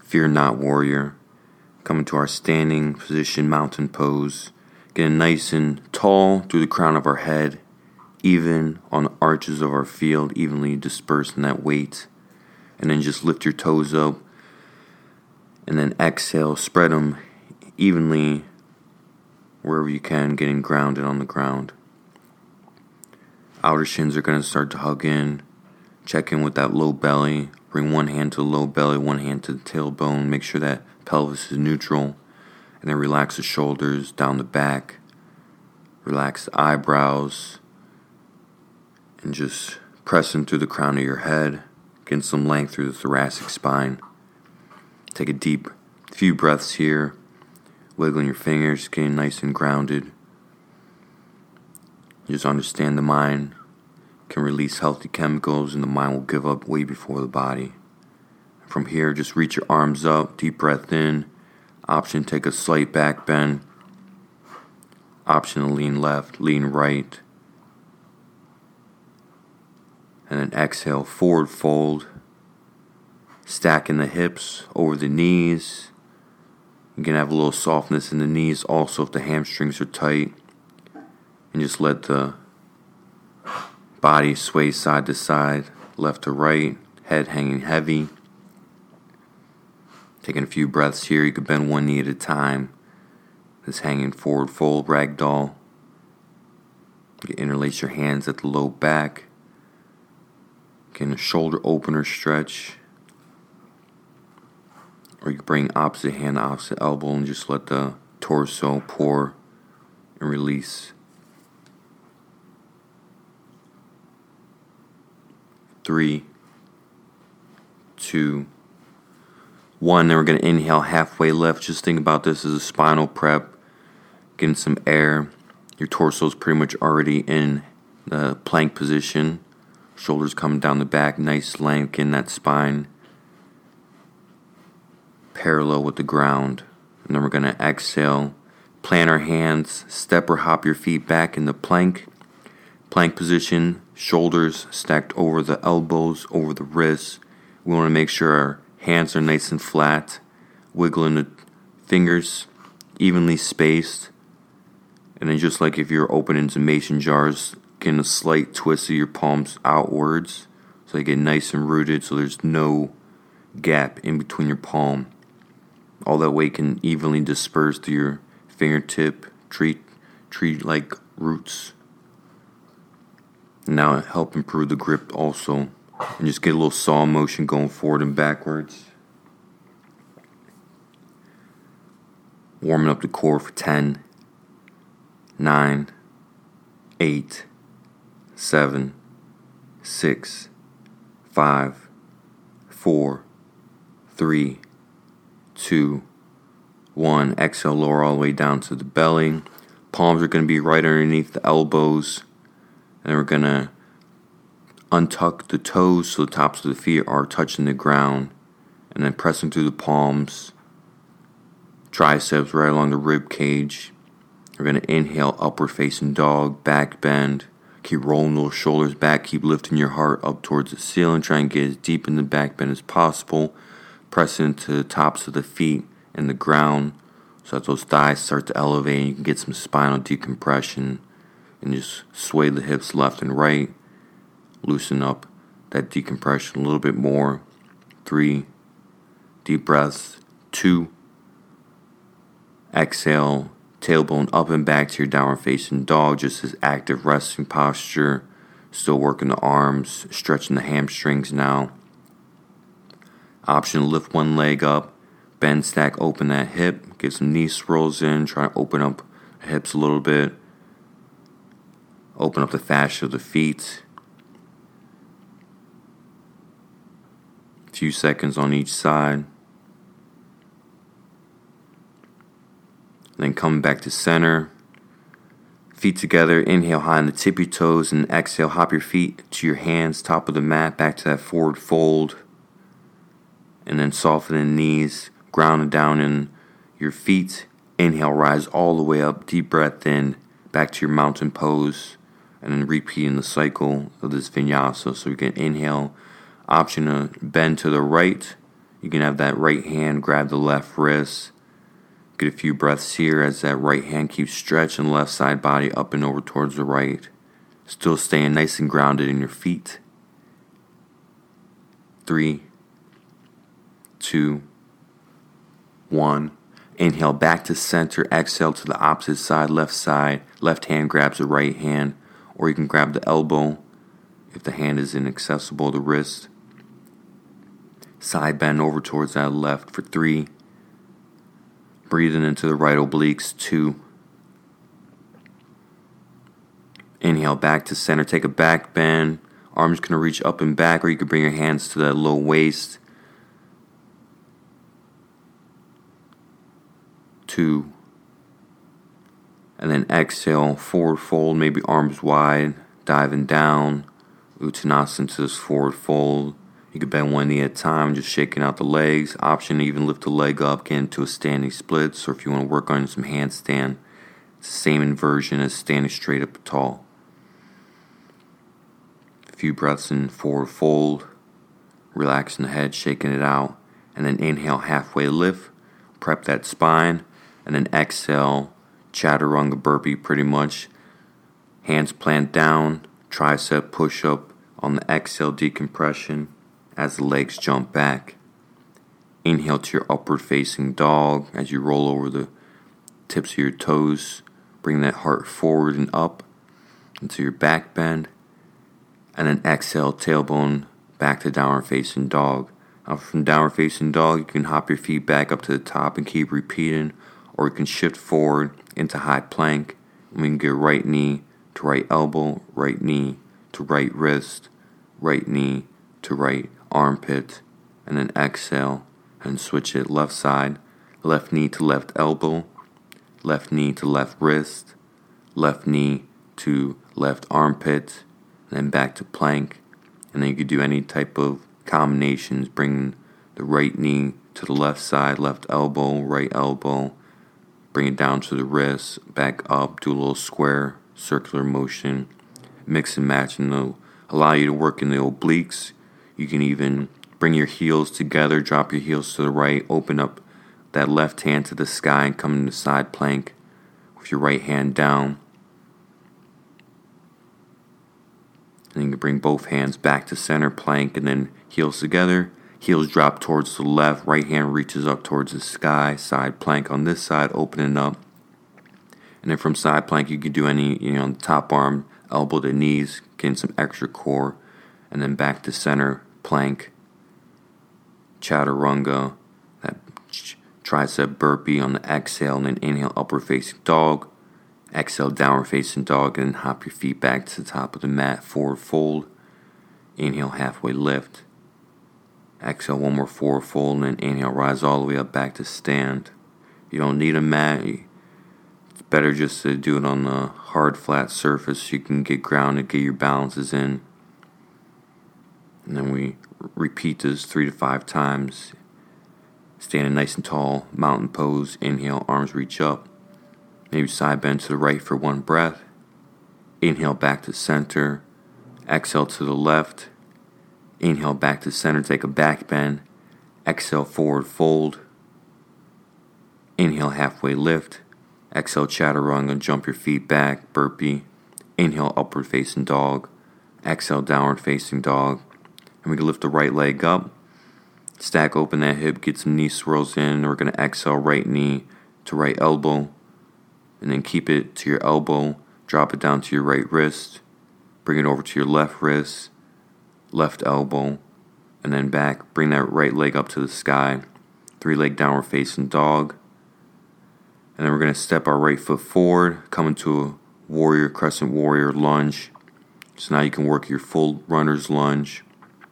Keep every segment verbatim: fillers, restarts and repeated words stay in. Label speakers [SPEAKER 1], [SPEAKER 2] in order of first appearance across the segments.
[SPEAKER 1] Fear not, warrior. Coming to our standing position, mountain pose. Getting nice and tall through the crown of our head, even on the arches of our field, evenly dispersing that weight. And then just lift your toes up. And then exhale, spread them evenly wherever you can, getting grounded on the ground. Outer shins are going to start to hug in. Check in with that low belly. Bring one hand to the low belly, one hand to the tailbone. Make sure that pelvis is neutral. And then relax the shoulders down the back. Relax the eyebrows. And just pressing through the crown of your head. Getting some length through the thoracic spine. Take a deep few breaths here. Wiggling your fingers, getting nice and grounded. Just understand the mind can release healthy chemicals and the mind will give up way before the body. From here, just reach your arms up, deep breath in. Option, take a slight back bend. Option to lean left, lean right. And then exhale, forward fold. Stacking the hips over the knees. You can have a little softness in the knees also if the hamstrings are tight. And just let the body sway side to side, left to right, head hanging heavy. Taking a few breaths here, you can bend one knee at a time. This hanging forward fold, ragdoll. You can interlace your hands at the low back. Getting a shoulder opener stretch. Or you can bring opposite hand to opposite elbow and just let the torso pour and release. Three, two, one. Then we're going to inhale halfway lift. Just think about this as a spinal prep. Getting some air. Your torso is pretty much already in the plank position. Shoulders coming down the back. Nice length in that spine. Parallel with the ground. And then we're going to exhale. Plant our hands. Step or hop your feet back in the plank. Plank position. Shoulders stacked over the elbows, over the wrists. We want to make sure our hands are nice and flat. Wiggling the fingers evenly spaced. And then just like if you're opening some mason jars, getting a slight twist of your palms outwards. So they get nice and rooted so there's no gap in between your palm. All that weight can evenly disperse through your fingertip, tree, tree-like roots. Now help improve the grip also. And just get a little saw motion going forward and backwards. Warming up the core for ten, nine, eight, seven, six, five, four, three, two, one. Exhale, lower all the way down to the belly. Palms are going to be right underneath the elbows. And we're going to untuck the toes so the tops of the feet are touching the ground. And then pressing through the palms. Triceps right along the rib cage. We're going to inhale, upward facing dog, back bend. Keep rolling those shoulders back. Keep lifting your heart up towards the ceiling. Try and get as deep in the back bend as possible. Press into the tops of the feet and the ground so that those thighs start to elevate and you can get some spinal decompression. And just sway the hips left and right. Loosen up that decompression a little bit more. Three. Deep breaths. Two. Exhale. Tailbone up and back to your downward facing dog. Just as active resting posture. Still working the arms. Stretching the hamstrings now. Option to lift one leg up. Bend, stack, open that hip. Get some knee swirls in. Try to open up the hips a little bit. Open up the fascia of the feet. A few seconds on each side. Then come back to center. Feet together. Inhale high on the tippy toes and exhale. Hop your feet to your hands, top of the mat, back to that forward fold. And then soften the knees. Ground down in your feet. Inhale, rise all the way up. Deep breath in. Back to your mountain pose. And then repeating the cycle of this vinyasa. So we can inhale, option to bend to the right. You can have that right hand grab the left wrist. Get a few breaths here as that right hand keeps stretching the left side body up and over towards the right. Still staying nice and grounded in your feet. Three, two, one. Inhale back to center. Exhale to the opposite side, left side. Left hand grabs the right hand, or you can grab the elbow if the hand is inaccessible, the wrist. Side bend over towards that left for three. Breathing into the right obliques, two. Inhale back to center. Take a back bend. Arms going to reach up and back, or you can bring your hands to that low waist. Two. And then exhale, forward fold, maybe arms wide, diving down. Uttanasana to this forward fold. You can bend one knee at a time, just shaking out the legs. Option to even lift the leg up, get into a standing split. Or if you want to work on some handstand, it's the same inversion as standing straight up tall. A few breaths in forward fold, relaxing the head, shaking it out. And then inhale, halfway lift, prep that spine. And then exhale, chaturanga burpee pretty much. Hands plant down, tricep push-up on the exhale, decompression as the legs jump back. Inhale to your upward facing dog as you roll over the tips of your toes. Bring that heart forward and up into your back bend. And then exhale, tailbone back to downward facing dog. Now from downward facing dog, you can hop your feet back up to the top and keep repeating. Or you can shift forward into high plank. And we can get right knee to right elbow, right knee to right wrist, right knee to right armpit, and then exhale and switch it left side, left knee to left elbow, left knee to left wrist, left knee to left armpit, and then back to plank. And then you could do any type of combinations, bring the right knee to the left side, left elbow, right elbow, bring it down to the wrist, back up, do a little square, circular motion, mix and match, and they'll allow you to work in the obliques. You can even bring your heels together, drop your heels to the right, open up that left hand to the sky and come into side plank with your right hand down. And you can bring both hands back to center plank and then heels together. Heels drop towards the left, right hand reaches up towards the sky, side plank on this side, opening up. And then from side plank, you can do any, you know, top arm, elbow to knees, getting some extra core. And then back to center plank, chaturanga, that tricep burpee on the exhale, and then inhale, upward facing dog. Exhale, downward facing dog, and then hop your feet back to the top of the mat, forward fold. Inhale, halfway lift. Exhale, one more forward fold, and then inhale, rise all the way up back to stand. You don't need a mat. It's better just to do it on a hard, flat surface so you can get grounded, get your balances in. And then we repeat this three to five times. Standing nice and tall, mountain pose. Inhale, arms reach up. Maybe side bend to the right for one breath. Inhale back to center. Exhale to the left. Inhale back to center, take a back bend. Exhale, forward fold. Inhale, halfway lift. Exhale, chaturanga, jump your feet back, burpee. Inhale, upward facing dog. Exhale, downward facing dog. And we can lift the right leg up. Stack open that hip, get some knee swirls in. We're going to exhale, right knee to right elbow. And then keep it to your elbow. Drop it down to your right wrist. Bring it over to your left wrist, left elbow, and then back. Bring that right leg up to the sky. Three leg downward facing dog. And then we're going to step our right foot forward, come into a warrior, crescent warrior lunge. So now you can work your full runner's lunge.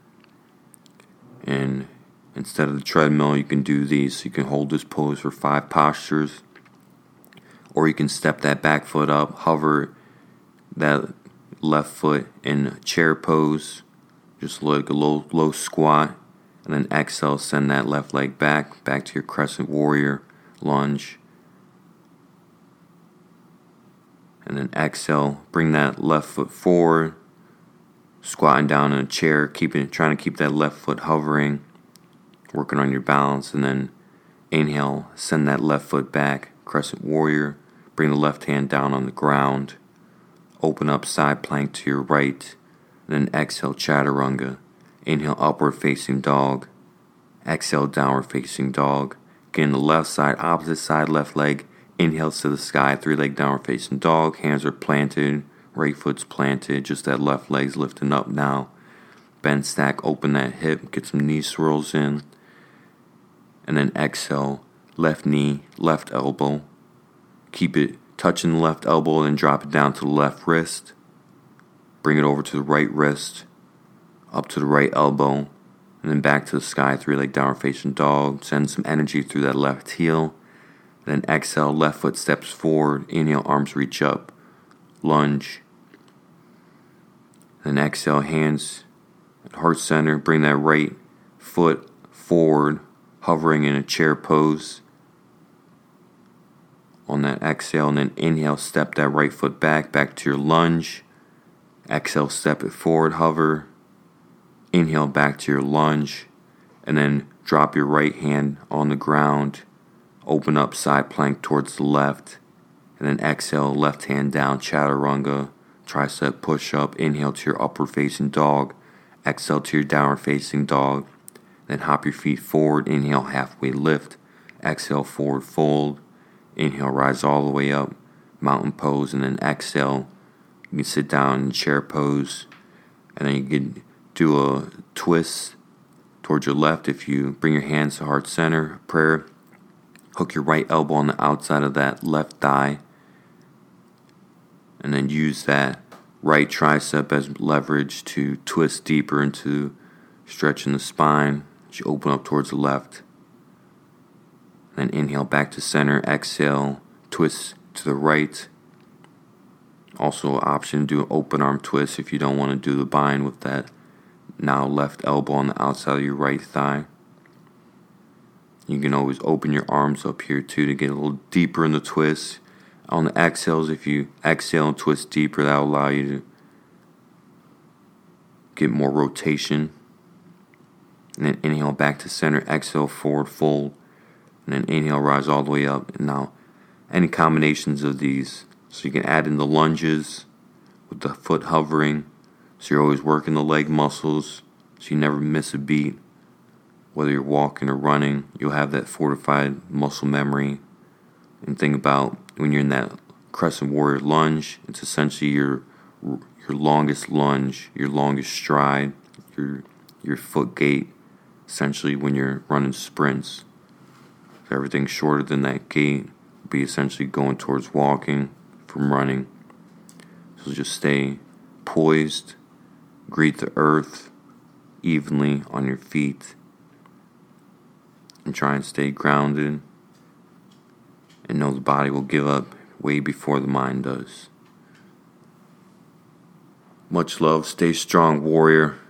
[SPEAKER 1] And instead of the treadmill, you can do these. So you can hold this pose for five postures. Or you can step that back foot up, hover that left foot in chair pose. Just like a low, low squat. And then exhale, send that left leg back, back to your crescent warrior lunge. And then exhale, bring that left foot forward, squatting down in a chair, keeping trying to keep that left foot hovering. working on your balance. And then inhale, send that left foot back, crescent warrior. Bring the left hand down on the ground. Open up side plank to your right. And then exhale, chaturanga. Inhale, upward facing dog. Exhale, downward facing dog. Again, the left side, opposite side, left leg. Inhale to the sky, three leg downward facing dog. Hands are planted, right foot's planted. Just that left leg's lifting up now. Bend, stack, open that hip. Get some knee swirls in. And then exhale, left knee, left elbow. Keep it touching the left elbow and then drop it down to the left wrist. Bring it over to the right wrist. Up to the right elbow. And then back to the sky, three-leg downward facing dog. Send some energy through that left heel. Then exhale, left foot steps forward. Inhale, arms reach up. Lunge. Then exhale, hands at heart center. Bring that right foot forward, hovering in a chair pose. On that exhale, and then inhale, step that right foot back, back to your lunge. Exhale, step it forward, hover. Inhale, back to your lunge. And then drop your right hand on the ground. Open up side plank towards the left. And then exhale, left hand down, chaturanga. Tricep push up. Inhale to your upward facing dog. Exhale to your downward facing dog. Then hop your feet forward. Inhale, halfway lift. Exhale, forward fold. Inhale, rise all the way up, mountain pose, and then exhale. You can sit down in chair pose, and then you can do a twist towards your left. If you bring your hands to heart center, prayer, hook your right elbow on the outside of that left thigh, and then use that right tricep as leverage to twist deeper into stretching the spine as you open up towards the left. Then inhale back to center, exhale, twist to the right. Also an option to do an open arm twist if you don't want to do the bind with that now left elbow on the outside of your right thigh. You can always open your arms up here too to get a little deeper in the twist. On the exhales, if you exhale and twist deeper, that will allow you to get more rotation. And then inhale back to center, exhale, forward fold. And then inhale, rise all the way up. And now, any combinations of these. So you can add in the lunges with the foot hovering. So you're always working the leg muscles. So you never miss a beat. Whether you're walking or running, you'll have that fortified muscle memory. And think about when you're in that crescent warrior lunge, it's essentially your your longest lunge, your longest stride, your your foot gait, essentially when you're running sprints. Everything shorter than that gait will be essentially going towards walking from running. So just stay poised, greet the earth evenly on your feet, and try and stay grounded, and know the body will give up way before the mind does. Much love, stay strong, warrior.